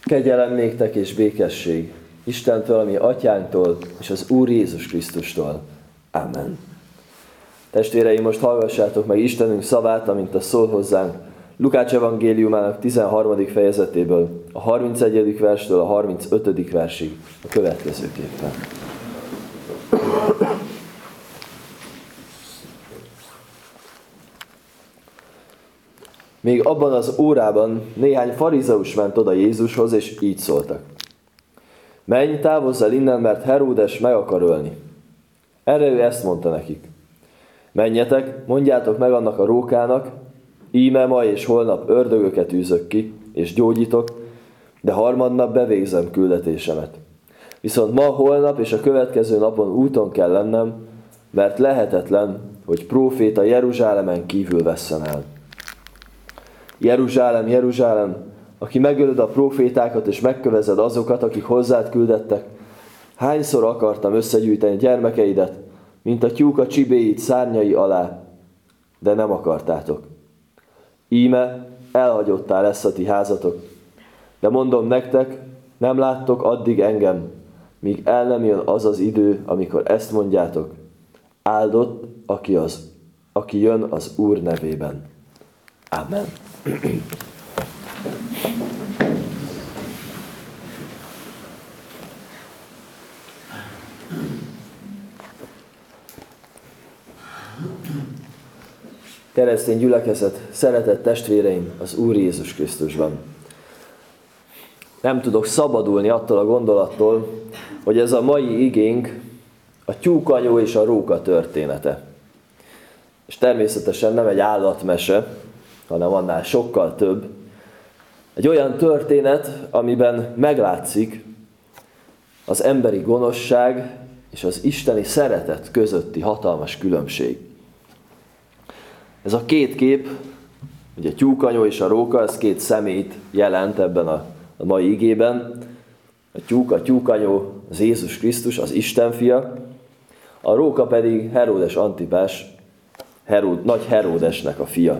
Kegyelem néktek és békesség Istentől, ami atyánktól, és az Úr Jézus Krisztustól. Amen. Testvéreim, most hallgassátok meg Istenünk szavát, amint az szól hozzánk Lukács evangéliumának 13. fejezetéből, a 31. verstől a 35. versig a következőképpen. Még abban az órában néhány farizeus ment oda Jézushoz, és így szóltak. Menj, távozz el innen, mert Heródes meg akar ölni. Erre ő ezt mondta nekik. Menjetek, mondjátok meg annak a rókának, íme ma és holnap ördögöket űzök ki, és gyógyítok, de harmadnap bevégzem küldetésemet. Viszont ma, holnap és a következő napon úton kell lennem, mert lehetetlen, hogy próféta Jeruzsálemen kívül vesszen el. Jeruzsálem, Jeruzsálem, aki megölöd a prófétákat és megkövezed azokat, akik hozzád küldettek, hányszor akartam összegyűjteni gyermekeidet, mint a tyúk a csibéit szárnyai alá, de nem akartátok. Íme elhagyottá lesz a ti házatok, de mondom nektek, nem láttok addig engem, míg el nem jön az az idő, amikor ezt mondjátok. Áldott, aki jön az Úr nevében. Amen. Keresztény gyülekezet, szeretett testvéreim az Úr Jézus Krisztusban. Nem tudok szabadulni attól a gondolattól, hogy ez a mai igénk a tyúkanyó és a róka története. És természetesen nem egy állatmese, hanem annál sokkal több. Egy olyan történet, amiben meglátszik az emberi gonoszság és az isteni szeretet közötti hatalmas különbség. Ez a két kép, ugye a tyúkanyó és a róka, ez két személyt jelent ebben a mai igében. A tyúkanyó az Jézus Krisztus, az Isten fia, a róka pedig Heródes Antipás, nagy Heródesnek a fia.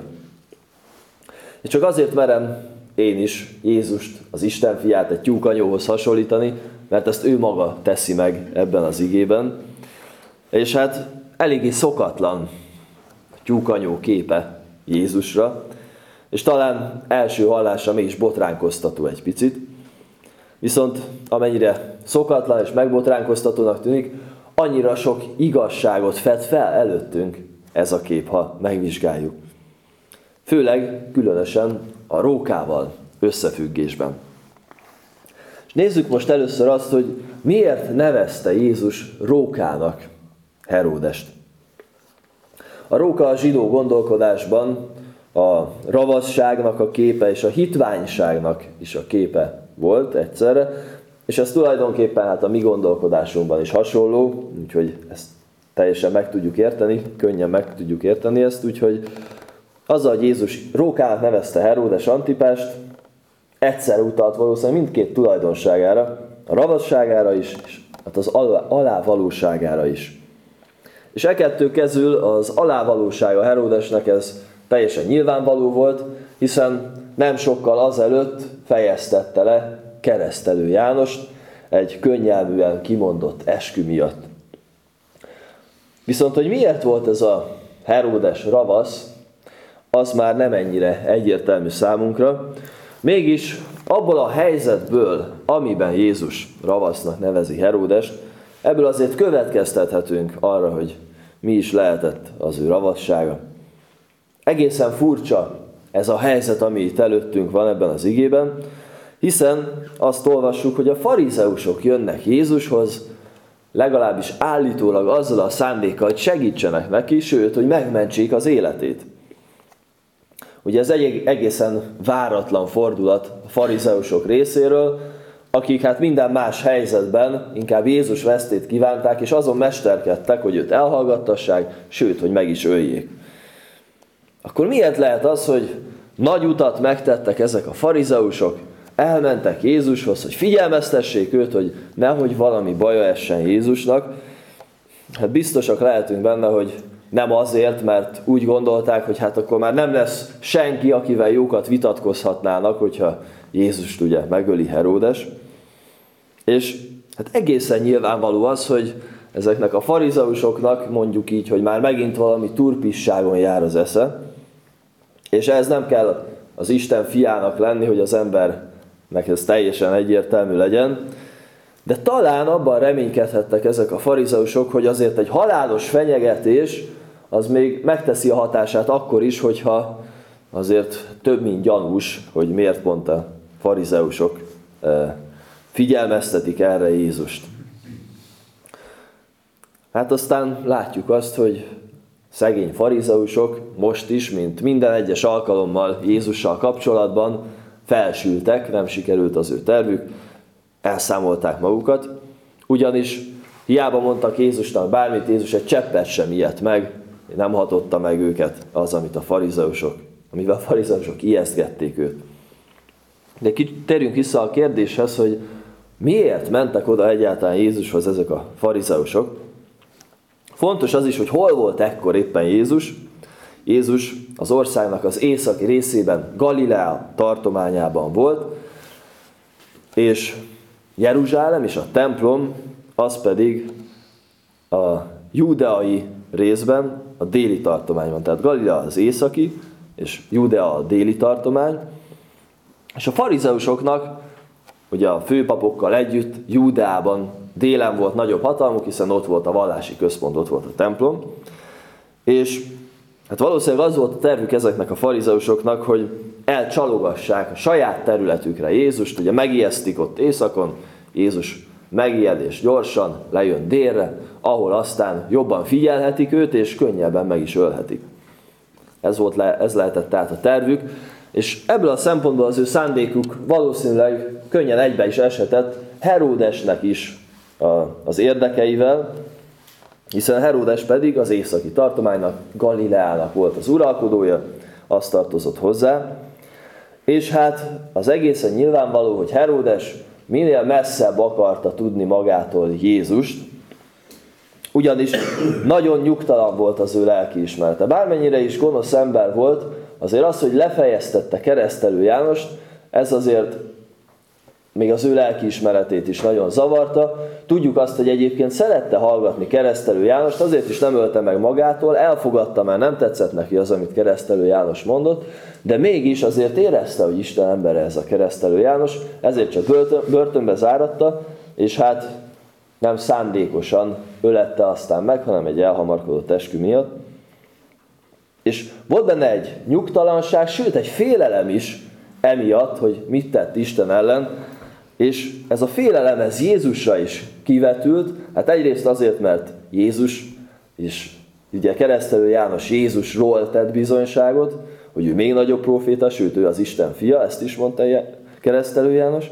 És csak azért merem én is Jézust, az Isten fiát egy tyúkanyóhoz hasonlítani, mert ezt ő maga teszi meg ebben az igében. És hát eléggé szokatlan a tyúkanyó képe Jézusra, és talán első hallásra mégis botránkoztató egy picit. Viszont amennyire szokatlan és megbotránkoztatónak tűnik, annyira sok igazságot fed fel előttünk ez a kép, ha megvizsgáljuk. Főleg, különösen a rókával összefüggésben. És nézzük most először azt, hogy miért nevezte Jézus rókának Heródest. A róka a zsidó gondolkodásban a ravasságnak a képe és a hitványságnak is a képe volt egyszerre, és ez tulajdonképpen hát a mi gondolkodásunkban is hasonló, úgyhogy ezt teljesen meg tudjuk érteni, könnyen meg tudjuk érteni ezt, úgyhogy azzal, hogy Jézus rókának nevezte Heródes Antipást, egyszer utalt valószínűleg mindkét tulajdonságára, a ravasságára is, és hát az alávalóságára is. És e kettő közül az alávalósága Heródesnek ez teljesen nyilvánvaló volt, hiszen nem sokkal azelőtt fejeztette le Keresztelő Jánost egy könnyelműen kimondott eskü miatt. Viszont, hogy miért volt ez a Heródes ravasz, az már nem ennyire egyértelmű számunkra. Mégis abból a helyzetből, amiben Jézus ravasznak nevezi Heródest, ebből azért következtethetünk arra, hogy mi is lehetett az ő ravassága. Egészen furcsa ez a helyzet, ami itt előttünk van ebben az igében, hiszen azt olvassuk, hogy a farizeusok jönnek Jézushoz, legalábbis állítólag azzal a szándékkal, hogy segítsenek neki, sőt, hogy megmentsék az életét. Ugye ez egy egészen váratlan fordulat a farizeusok részéről, akik hát minden más helyzetben inkább Jézus vesztét kívánták, és azon mesterkedtek, hogy őt elhallgattassák, sőt, hogy meg is öljék. Akkor miért lehet az, hogy nagy utat megtettek ezek a farizeusok, elmentek Jézushoz, hogy figyelmeztessék őt, hogy nehogy valami baja essen Jézusnak? Hát biztosak lehetünk benne, hogy nem azért, mert úgy gondolták, hogy hát akkor már nem lesz senki, akivel jókat vitatkozhatnának, hogyha Jézust ugye megöli Heródes. És hát egészen nyilvánvaló az, hogy ezeknek a farizeusoknak mondjuk így, hogy már megint valami turpisságon jár az esze, és ez nem kell az Isten fiának lenni, hogy az embernek ez teljesen egyértelmű legyen, de talán abban reménykedhettek ezek a farizeusok, hogy azért egy halálos fenyegetés az még megteszi a hatását akkor is, hogyha azért több mint gyanús, hogy miért pont a farizeusok figyelmeztetik erre Jézust. Hát aztán látjuk azt, hogy szegény farizeusok most is, mint minden egyes alkalommal Jézussal kapcsolatban felsültek, nem sikerült az ő tervük, elszámolták magukat, ugyanis hiába mondtak Jézusnak bármit, Jézus egy cseppet sem ijedt meg, nem hatotta meg őket az, amivel a farizeusok ijesztgették őt. De térjünk vissza a kérdéshez, hogy miért mentek oda egyáltalán Jézushoz ezek a farizeusok. Fontos az is, hogy hol volt ekkor éppen Jézus. Jézus az országnak az északi részében, Galilea tartományában volt, és Jeruzsálem és a templom, az pedig a júdeai részben, a déli tartományban. Tehát Galilea az északi, és Júdea a déli tartomány. És a farizeusoknak, ugye a főpapokkal együtt, Júdeában délen volt nagyobb hatalmuk, hiszen ott volt a vallási központ, ott volt a templom. És hát valószínűleg az volt a tervük ezeknek a farizeusoknak, hogy elcsalogassák a saját területükre Jézust, ugye megijesztik ott északon, Jézus megijed és gyorsan lejön délre, ahol aztán jobban figyelhetik őt, és könnyebben meg is ölhetik. Ez lehetett tehát a tervük, és ebből a szempontból az ő szándékuk valószínűleg könnyen egybe is eshetett Heródesnek is az érdekeivel, hiszen Heródes pedig az északi tartománynak, Galileának volt az uralkodója, azt tartozott hozzá, és hát az egészen nyilvánvaló, hogy Heródes minél messzebb akarta tudni magától Jézust, ugyanis nagyon nyugtalan volt az ő lelkiismerete. Bármennyire is gonosz ember volt, azért az, hogy lefejeztette Keresztelő Jánost, ez azért még az ő lelkiismeretét is nagyon zavarta. Tudjuk azt, hogy egyébként szerette hallgatni Keresztelő Jánost, azért is nem ölte meg magától, elfogadta, mert nem tetszett neki az, amit Keresztelő János mondott, de mégis azért érezte, hogy Isten embere ez a Keresztelő János, ezért csak börtönbe záratta, és hát nem szándékosan ölette aztán meg, hanem egy elhamarkodott eskü miatt. És volt benne egy nyugtalanság, sőt egy félelem is emiatt, hogy mit tett Isten ellen, és ez a félelem, ez Jézusra is kivetült, hát egyrészt azért, mert Jézus, és ugye Keresztelő János Jézusról tett bizonyságot, hogy ő még nagyobb próféta, sőt ő az Isten fia, ezt is mondta Keresztelő János,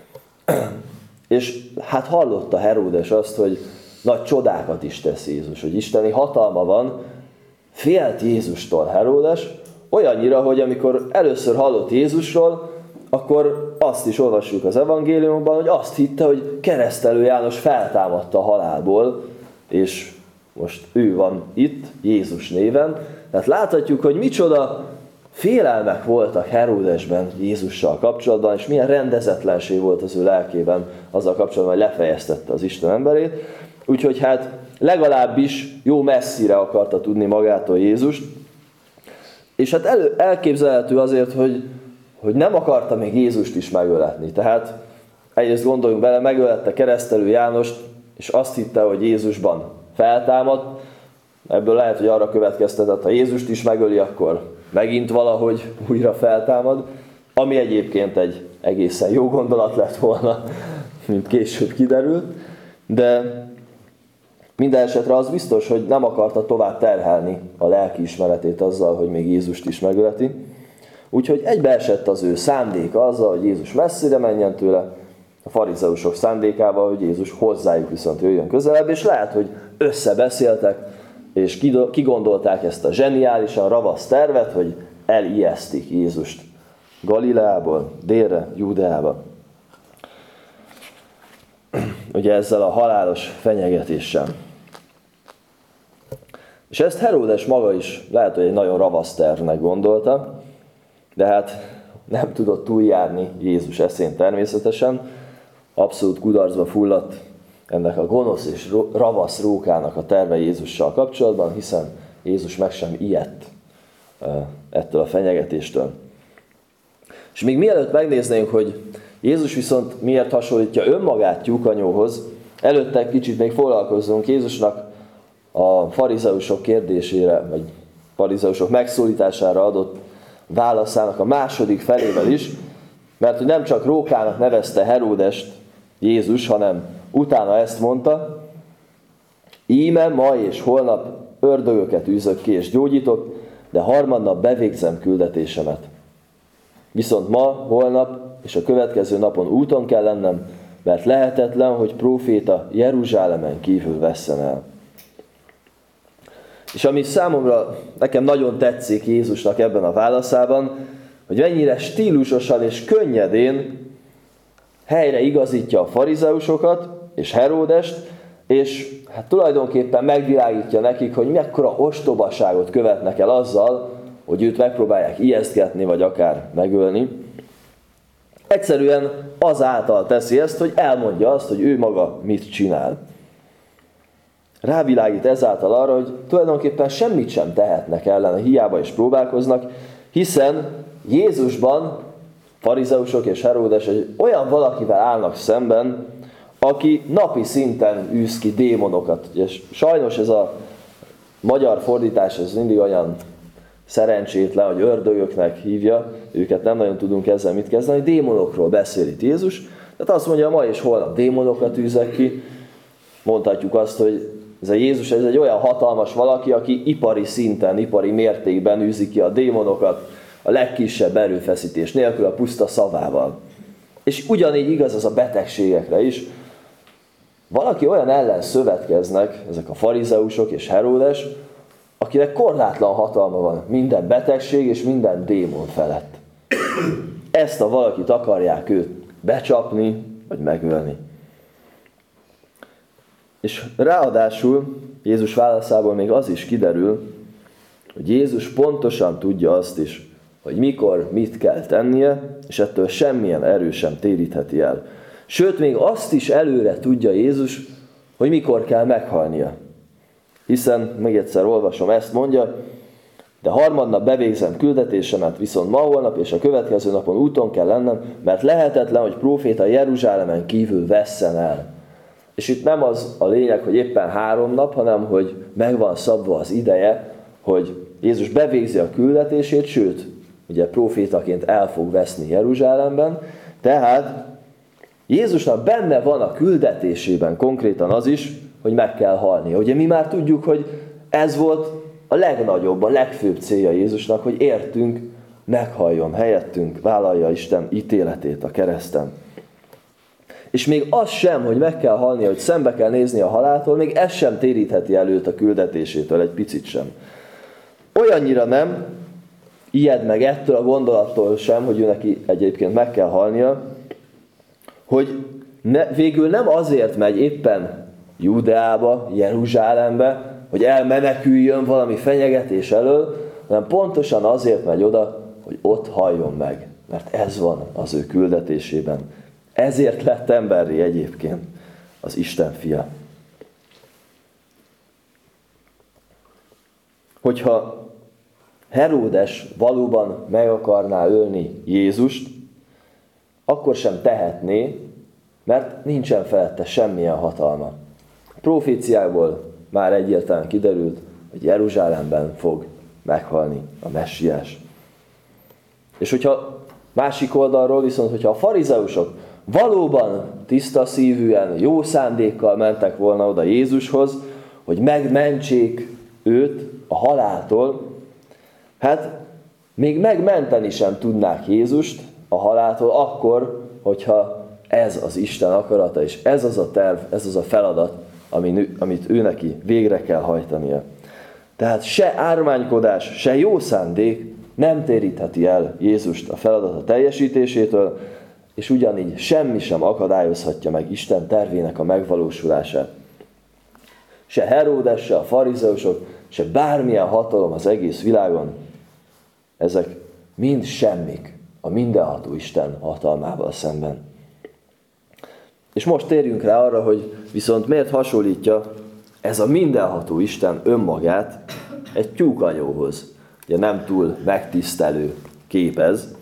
és hát hallotta Heródes azt, hogy nagy csodákat is tesz Jézus, hogy isteni hatalma van, félt Jézustól Heródes, olyannyira, hogy amikor először hallott Jézusról, akkor azt is olvassuk az evangéliumban, hogy azt hitte, hogy Keresztelő János feltámadta a halálból, és most ő van itt, Jézus néven. Tehát láthatjuk, hogy micsoda félelmek voltak Heródesben Jézussal kapcsolatban, és milyen rendezetlenség volt az ő lelkében azzal kapcsolatban, hogy lefejeztette az Isten emberét. Úgyhogy hát legalábbis jó messzire akarta tudni magától Jézust. És hát elképzelhető azért, hogy nem akarta még Jézust is megöletni. Tehát egyrészt gondoljunk bele, megölette Keresztelő Jánost, és azt hitte, hogy Jézusban feltámad. Ebből lehet, hogy arra következtetett, ha Jézust is megöli, akkor megint valahogy újra feltámad, ami egyébként egy egészen jó gondolat lett volna, mint később kiderült, de minden esetre az biztos, hogy nem akarta tovább terhelni a lelkiismeretét azzal, hogy még Jézust is megöleti. Úgyhogy egybeesett az ő szándéka azzal, hogy Jézus messzire menjen tőle, a farizeusok szándékával, hogy Jézus hozzájuk viszont jöjjön közelebb, és lehet, hogy összebeszéltek, és kigondolták ezt a zseniálisan ravasz tervet, hogy elijesztik Jézust Galileából, délre, Júdeába. Ugye ezzel a halálos fenyegetéssel. És ezt Heródes maga is lehet, hogy egy nagyon ravasz tervnek gondolta, de hát nem tudott túljárni Jézus eszén természetesen. Abszolút kudarcba fulladt ennek a gonosz és ravasz rókának a terve Jézussal kapcsolatban, hiszen Jézus meg sem ijedt ettől a fenyegetéstől. És még mielőtt megnéznénk, hogy Jézus viszont miért hasonlítja önmagát tyúkanyóhoz, előtte egy kicsit még foglalkozzunk Jézusnak a farizeusok kérdésére, vagy farizeusok megszólítására adott válaszának a második felével is, mert hogy nem csak rókának nevezte Heródest Jézus, hanem utána ezt mondta: íme ma és holnap ördögöket űzök ki és gyógyítok, de harmadnap bevégzem küldetésemet. Viszont ma, holnap és a következő napon úton kell lennem, mert lehetetlen, hogy próféta Jeruzsálemen kívül vesszen el. És ami számomra, nekem nagyon tetszik Jézusnak ebben a válaszában, hogy mennyire stílusosan és könnyedén helyre igazítja a farizeusokat és Heródest, és hát tulajdonképpen megvilágítja nekik, hogy mekkora ostobaságot követnek el azzal, hogy őt megpróbálják ijesztgetni, vagy akár megölni. Egyszerűen azáltal teszi ezt, hogy elmondja azt, hogy ő maga mit csinál. Rávilágít ezáltal arra, hogy tulajdonképpen semmit sem tehetnek ellene, hiába is próbálkoznak, hiszen Jézusban farizeusok és Heródes egy olyan valakivel állnak szemben, aki napi szinten űz ki démonokat. És sajnos ez a magyar fordítás ez mindig olyan szerencsétlen, hogy ördögöknek hívja, őket nem nagyon tudunk ezzel mit kezdeni, démonokról beszél itt Jézus. Tehát azt mondja, ma és holnap démonokat űzek ki. Mondhatjuk azt, hogy ez a Jézus ez egy olyan hatalmas valaki, aki ipari szinten, ipari mértékben űzi ki a démonokat, a legkisebb erőfeszítés nélkül, a puszta szavával. És ugyanígy igaz az a betegségekre is. Valaki olyan ellen szövetkeznek, ezek a farizeusok és Heródes, akinek korlátlan hatalma van minden betegség és minden démon felett. Ezt a valakit akarják őt becsapni, vagy megölni. És ráadásul Jézus válaszából még az is kiderül, hogy Jézus pontosan tudja azt is, hogy mikor mit kell tennie, és ettől semmilyen erő sem térítheti el. Sőt, még azt is előre tudja Jézus, hogy mikor kell meghalnia. Hiszen, még egyszer olvasom, ezt mondja: de harmadnap bevégzem küldetésemet, viszont ma, holnap és a következő napon úton kell lennem, mert lehetetlen, hogy próféta Jeruzsálemen kívül vesszen el. És itt nem az a lényeg, hogy éppen 3 nap, hanem hogy meg van szabva az ideje, hogy Jézus bevégzi a küldetését, sőt, ugye prófétaként el fog veszni Jeruzsálemben, tehát Jézusnak benne van a küldetésében konkrétan az is, hogy meg kell halnia. Ugye mi már tudjuk, hogy ez volt a legnagyobb, a legfőbb célja Jézusnak, hogy értünk, meghalljon helyettünk, vállalja Isten ítéletét a kereszten. És még az sem, hogy meg kell halnia, hogy szembe kell nézni a haláltól, még ez sem térítheti előtt a küldetésétől, egy picit sem. Olyannyira nem ijed meg ettől a gondolattól sem, hogy ő neki egyébként meg kell halnia, hogy végül nem azért megy éppen Judeába, Jeruzsálembe, hogy elmeneküljön valami fenyegetés elől, hanem pontosan azért megy oda, hogy ott halljon meg. Mert ez van az ő küldetésében. Ezért lett emberré egyébként az Isten fia. Hogyha Heródes valóban meg akarná ölni Jézust, akkor sem tehetné, mert nincsen felette semmilyen hatalma. A proféciából már egyértelműen kiderült, hogy Jeruzsálemben fog meghalni a messiás. És hogyha másik oldalról viszont, hogyha a farizeusok valóban tiszta szívűen, jó szándékkal mentek volna oda Jézushoz, hogy megmentsék őt a haláltól, hát még megmenteni sem tudnák Jézust a haláltól akkor, hogyha ez az Isten akarata, és ez az a terv, ez az a feladat, amit ő neki végre kell hajtania. Tehát se ármánykodás, se jó szándék nem térítheti el Jézust a feladata teljesítésétől, és ugyanígy semmi sem akadályozhatja meg Isten tervének a megvalósulását. Se Heródes, se a farizeusok, se bármilyen hatalom az egész világon, ezek mind semmik a mindenható Isten hatalmával szemben. És most térjünk rá arra, hogy viszont miért hasonlítja ez a mindenható Isten önmagát egy tyúkanyóhoz. Ugye nem túl megtisztelő kép ez.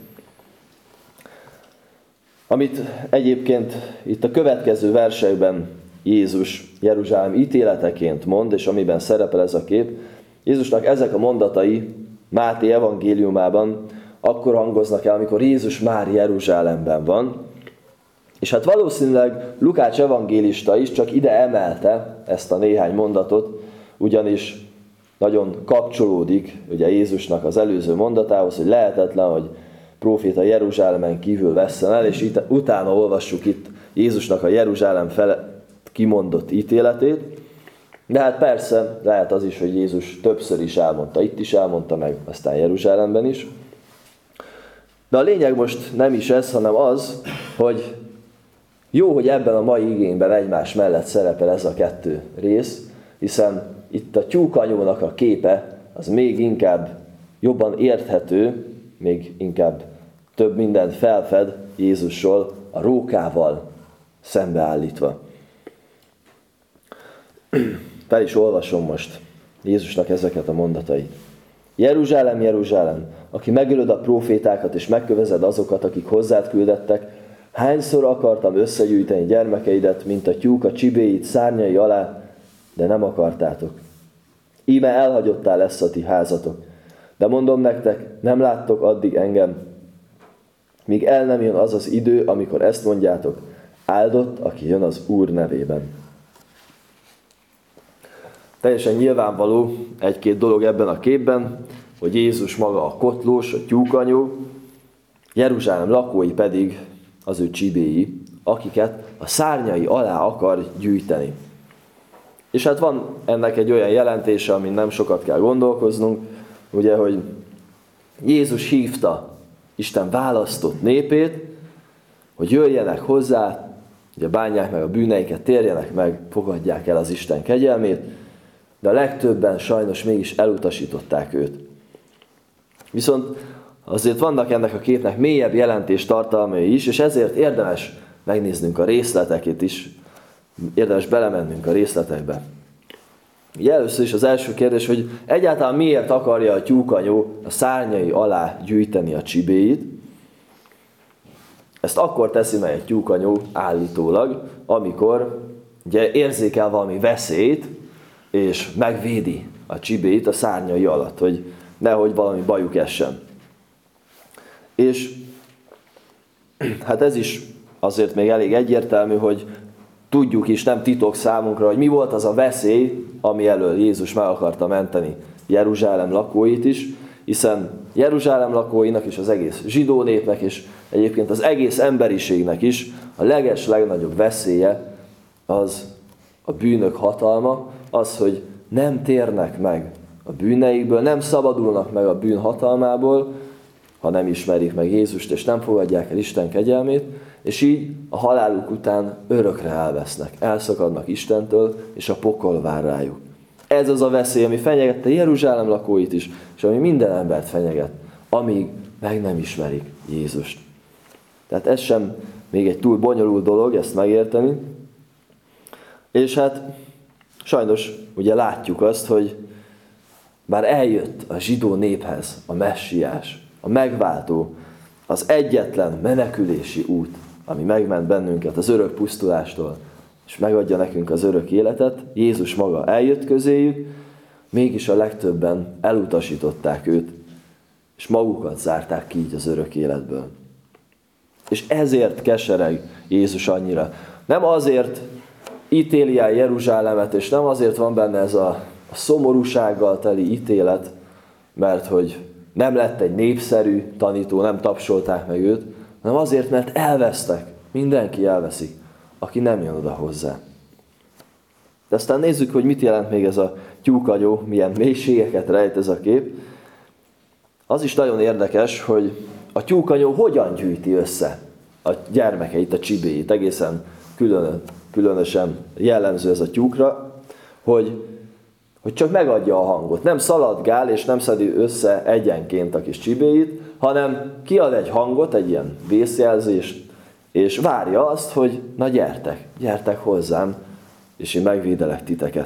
Amit egyébként itt a következő versekben Jézus Jeruzsálem ítéleteként mond, és amiben szerepel ez a kép, Jézusnak ezek a mondatai Máté evangéliumában akkor hangoznak el, amikor Jézus már Jeruzsálemben van, és hát valószínűleg Lukács evangélista is csak ide emelte ezt a néhány mondatot, ugyanis nagyon kapcsolódik ugye Jézusnak az előző mondatához, hogy lehetetlen, hogy próféta Jeruzsálemen kívül vesszen el, és utána olvassuk itt Jézusnak a Jeruzsálem felett kimondott ítéletét. De hát persze lehet az is, hogy Jézus többször is elmondta, itt is elmondta meg, aztán Jeruzsálemben is. De a lényeg most nem is ez, hanem az, hogy jó, hogy ebben a mai igényben egymás mellett szerepel ez a kettő rész, hiszen itt a tyúkanyónak a képe az még inkább jobban érthető, még inkább több mindent felfed Jézusról a rókával szembeállítva. Fel is olvasom most Jézusnak ezeket a mondatait. Jeruzsálem, Jeruzsálem, aki megölöd a prófétákat és megkövezed azokat, akik hozzád küldettek, hányszor akartam összegyűjteni gyermekeidet, mint a tyúk a csibéit szárnyai alá, de nem akartátok. Íme elhagyottá lesz a ti házatok. De mondom nektek, nem láttok addig engem, míg el nem jön az az idő, amikor ezt mondjátok, áldott, aki jön az Úr nevében. Teljesen nyilvánvaló egy-két dolog ebben a képben, hogy Jézus maga a kotlós, a tyúkanyó, Jeruzsálem lakói pedig az ő csibéi, akiket a szárnyai alá akar gyűjteni. És hát van ennek egy olyan jelentése, amin nem sokat kell gondolkoznunk, ugye, hogy Jézus hívta Isten választott népét, hogy jöjjenek hozzá, ugye bánják meg a bűneiket, térjenek meg, fogadják el az Isten kegyelmét, de a legtöbben sajnos mégis elutasították őt. Viszont azért vannak ennek a képnek mélyebb jelentés tartalmai is, és ezért érdemes megnéznünk a részleteket is, érdemes belemennünk a részletekbe. Először is az első kérdés, hogy egyáltalán miért akarja a tyúkanyó a szárnyai alá gyűjteni a csibéit. Ezt akkor teszi meg egy tyúkanyó állítólag, amikor ugye érzékel valami veszélyt, és megvédi a csibéit a szárnyai alatt, hogy nehogy valami bajuk essen. És hát ez is azért még elég egyértelmű, hogy tudjuk is, nem titok számunkra, hogy mi volt az a veszély, ami elől Jézus meg akarta menteni Jeruzsálem lakóit is, hiszen Jeruzsálem lakóinak és az egész zsidó népnek és egyébként az egész emberiségnek is a legnagyobb veszélye az a bűnök hatalma, az, hogy nem térnek meg a bűneikből, nem szabadulnak meg a bűn hatalmából, ha nem ismerik meg Jézust és nem fogadják el Isten kegyelmét, és így a haláluk után örökre elvesznek, elszakadnak Istentől, és a pokol vár rájuk. Ez az a veszély, ami fenyegette Jeruzsálem lakóit is, és ami minden embert fenyeget, amíg meg nem ismerik Jézust. Tehát ez sem még egy túl bonyolult dolog, ezt megérteni. És hát sajnos ugye látjuk azt, hogy már eljött a zsidó néphez a messiás, a megváltó, az egyetlen menekülési út, ami megment bennünket az örök pusztulástól, és megadja nekünk az örök életet. Jézus maga eljött közéjük, mégis a legtöbben elutasították őt, és magukat zárták ki így az örök életből. És ezért kesereg Jézus annyira. Nem azért ítéli el Jeruzsálemet, és nem azért van benne ez a szomorúsággal teli ítélet, mert hogy nem lett egy népszerű tanító, nem tapsolták meg őt, hanem azért, mert elvesztek. Mindenki elveszik, aki nem jön oda hozzá. De aztán nézzük, hogy mit jelent még ez a tyúkanyó, milyen mélységeket rejt ez a kép. Az is nagyon érdekes, hogy a tyúkanyó hogyan gyűjti össze a gyermekeit, a csibéit. Egészen különösen jellemző ez a tyúkra, hogy csak megadja a hangot. Nem szaladgál és nem szedi össze egyenként a kis csibéit, hanem kiad egy hangot, egy ilyen vészjelzést, és várja azt, hogy na gyertek hozzám, és én megvédelek titeket.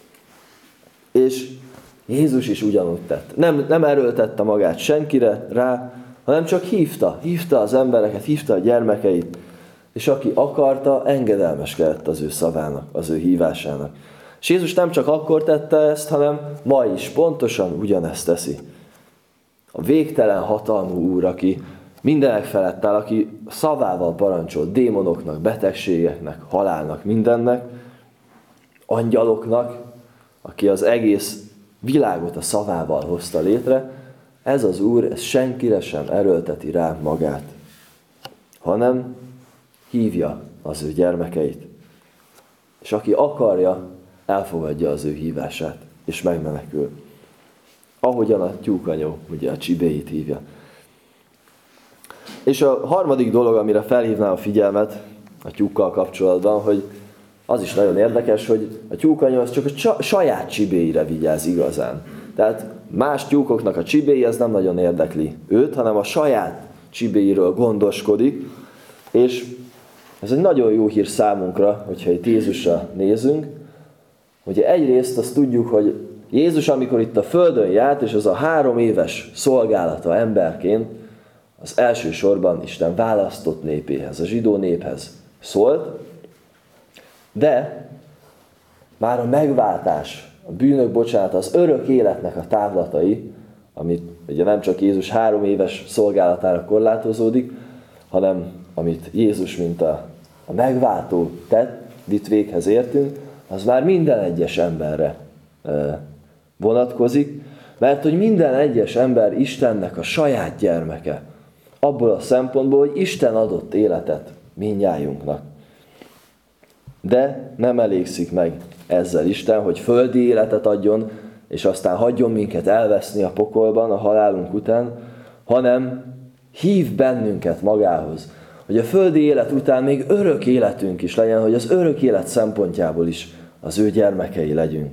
És Jézus is ugyanúgy tett. Nem erőltette magát senkire rá, hanem csak hívta az embereket, hívta a gyermekeit, és aki akarta, engedelmeskedett az ő szavának, az ő hívásának. És Jézus nem csak akkor tette ezt, hanem ma is pontosan ugyanezt teszi. A végtelen hatalmú Úr, aki mindenek felett áll, aki szavával parancsol démonoknak, betegségeknek, halálnak, mindennek, angyaloknak, aki az egész világot a szavával hozta létre, ez az Úr, ez senkire sem erőlteti rá magát, hanem hívja az ő gyermekeit. És aki akarja, elfogadja az ő hívását, és megmenekül. Ahogyan a tyúkanyó, ugye a csibéit hívja. És a harmadik dolog, amire felhívnám a figyelmet a tyúkkal kapcsolatban, hogy az is nagyon érdekes, hogy a tyúkanyó az csak a saját csibéire vigyáz igazán. Tehát más tyúkoknak a csibéi ez nem nagyon érdekli őt, hanem a saját csibéiről gondoskodik, és ez egy nagyon jó hír számunkra, hogyha itt Jézusra nézünk. Ugye egyrészt azt tudjuk, hogy Jézus, amikor itt a földön járt, és az a 3 éves szolgálata emberként, az elsősorban Isten választott népéhez, a zsidó néphez szólt, de már a megváltás, a bűnök bocsánata, az örök életnek a távlatai, amit ugye nem csak Jézus 3 éves szolgálatára korlátozódik, hanem amit Jézus, mint a megváltó tett, vitt véghez értünk, az már minden egyes emberre vonatkozik, mert hogy minden egyes ember Istennek a saját gyermeke. Abból a szempontból, hogy Isten adott életet mindnyájunknak. De nem elégszik meg ezzel Isten, hogy földi életet adjon, és aztán hagyjon minket elveszni a pokolban a halálunk után, hanem hív bennünket magához, hogy a földi élet után még örök életünk is legyen, hogy az örök élet szempontjából is az ő gyermekei legyünk.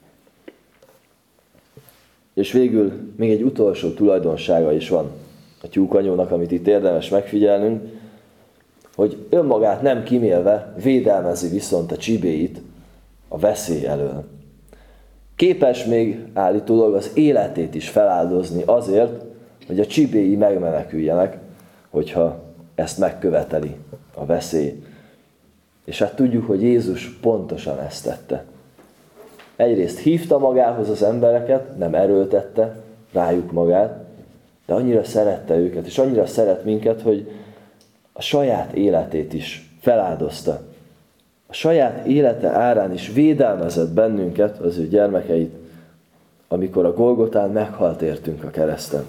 És végül még egy utolsó tulajdonsága is van a tyúkanyónak, amit itt érdemes megfigyelnünk, hogy önmagát nem kimélve védelmezi viszont a csibéit a veszély elől. Képes még állítólag az életét is feláldozni azért, hogy a csibéi megmeneküljenek, hogyha ezt megköveteli a veszély. És hát tudjuk, hogy Jézus pontosan ezt tette. Egyrészt hívta magához az embereket, nem erőltette rájuk magát, de annyira szerette őket, és annyira szeret minket, hogy a saját életét is feláldozta. A saját élete árán is védelmezett bennünket, az ő gyermekeit, amikor a Golgotán meghalt értünk a kereszten.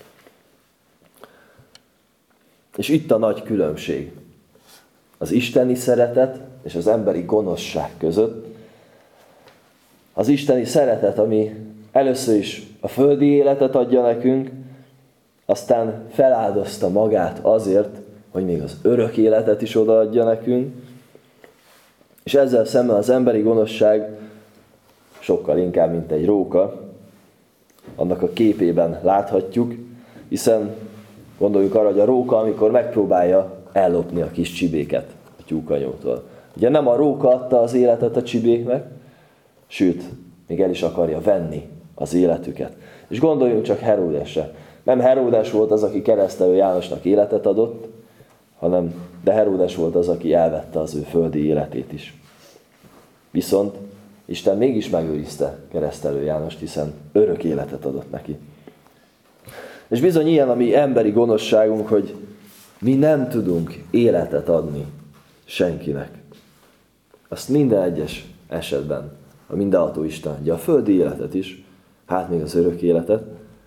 És itt a nagy különbség az isteni szeretet és az emberi gonoszság között. Az isteni szeretet, ami először is a földi életet adja nekünk, aztán feláldozta magát azért, hogy még az örök életet is odaadja nekünk, és ezzel szemben az emberi gonoszság sokkal inkább, mint egy róka, annak a képében láthatjuk, hiszen gondoljuk arra, hogy a róka, amikor megpróbálja ellopni a kis csibéket a tyúkanyótól. Ugye nem a róka adta az életet a csibéknek, sőt, még el is akarja venni az életüket. És gondoljunk csak Heródesre. Nem Heródes volt az, aki keresztelő Jánosnak életet adott, de Heródes volt az, aki elvette az ő földi életét is. Viszont Isten mégis megőrizte keresztelő Jánost, hiszen örök életet adott neki. És bizony ilyen a mi emberi gonoszságunk, hogy mi nem tudunk életet adni senkinek. Azt minden egyes esetben a mindenható Isten adja, a földi életet is, hát még az örök életet.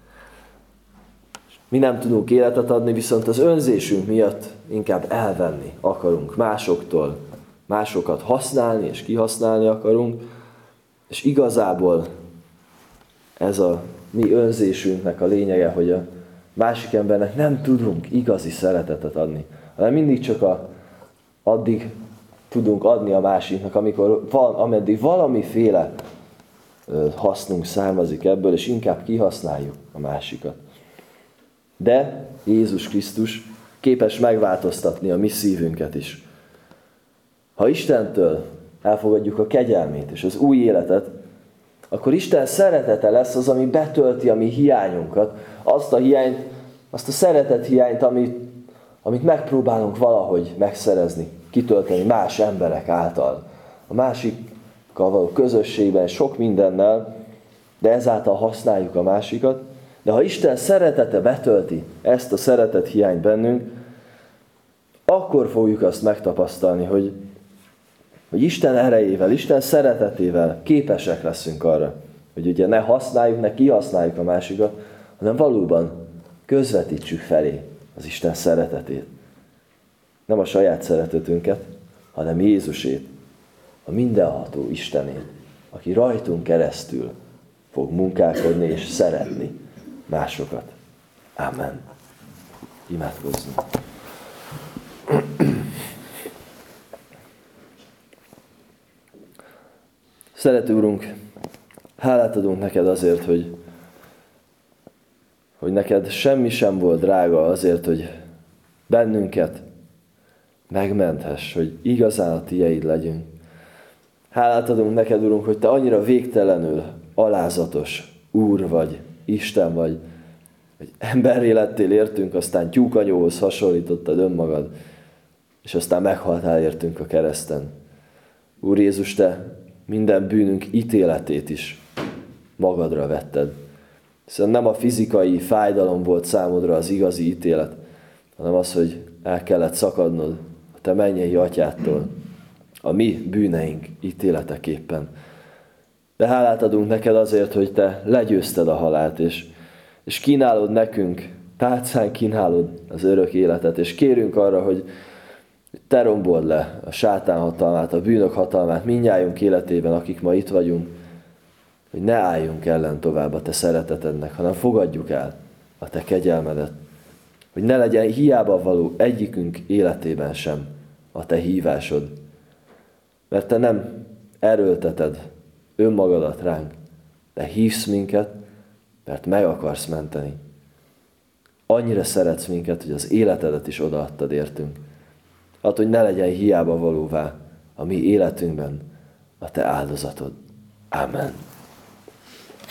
Mi nem tudunk életet adni, viszont az önzésünk miatt inkább elvenni akarunk másoktól, másokat használni és kihasználni akarunk, és igazából ez a mi önzésünknek a lényege, hogy a másik embernek nem tudunk igazi szeretetet adni, hanem mindig csak addig tudunk adni a másiknak, ameddig valamiféle hasznunk származik ebből, és inkább kihasználjuk a másikat. De Jézus Krisztus képes megváltoztatni a mi szívünket is. Ha Istentől elfogadjuk a kegyelmét és az új életet, akkor Isten szeretete lesz az, ami betölti a mi hiányunkat, azt a hiányt, azt a szeretet hiányt, amit megpróbálunk valahogy megszerezni, kitölteni más emberek által. A másikkal való közösségben, sok mindennel, de ezáltal használjuk a másikat. De ha Isten szeretete betölti ezt a szeretet hiányt bennünk, akkor fogjuk azt megtapasztalni, hogy Isten erejével, Isten szeretetével képesek leszünk arra, hogy ugye ne használjuk, ne kihasználjuk a másikat, hanem valóban közvetítsük felé az Isten szeretetét. Nem a saját szeretetünket, hanem Jézusét, a mindenható Istenét, aki rajtunk keresztül fog munkálkodni és szeretni másokat. Amen. Imádkozzunk. Szerető Úrunk, hálát adunk neked azért, hogy neked semmi sem volt drága azért, hogy bennünket megmenthess, hogy igazán a tieid legyünk. Hálát adunk neked, Urunk, hogy te annyira végtelenül alázatos Úr vagy, Isten vagy, hogy emberré lettél értünk, aztán tyúkanyóhoz hasonlítottad önmagad, és aztán meghaltál értünk a kereszten. Úr Jézus, te minden bűnünk ítéletét is magadra vetted. Hiszen nem a fizikai fájdalom volt számodra az igazi ítélet, hanem az, hogy el kellett szakadnod a te mennyei atyádtól, a mi bűneink ítéleteképpen. De hálát adunk neked azért, hogy te legyőzted a halált, és kínálod nekünk, tálcán kínálod az örök életet, és kérünk arra, hogy te rombold le a sátán hatalmát, a bűnök hatalmát mindnyájunk életében, akik ma itt vagyunk, hogy ne álljunk ellen tovább a te szeretetednek, hanem fogadjuk el a te kegyelmedet, hogy ne legyen hiába való egyikünk életében sem a te hívásod, mert te nem erőlteted önmagadat ránk, de hívsz minket, mert meg akarsz menteni. Annyira szeretsz minket, hogy az életedet is odaadtad értünk. Hát, hogy ne legyen hiába valóvá a mi életünkben a te áldozatod. Amen.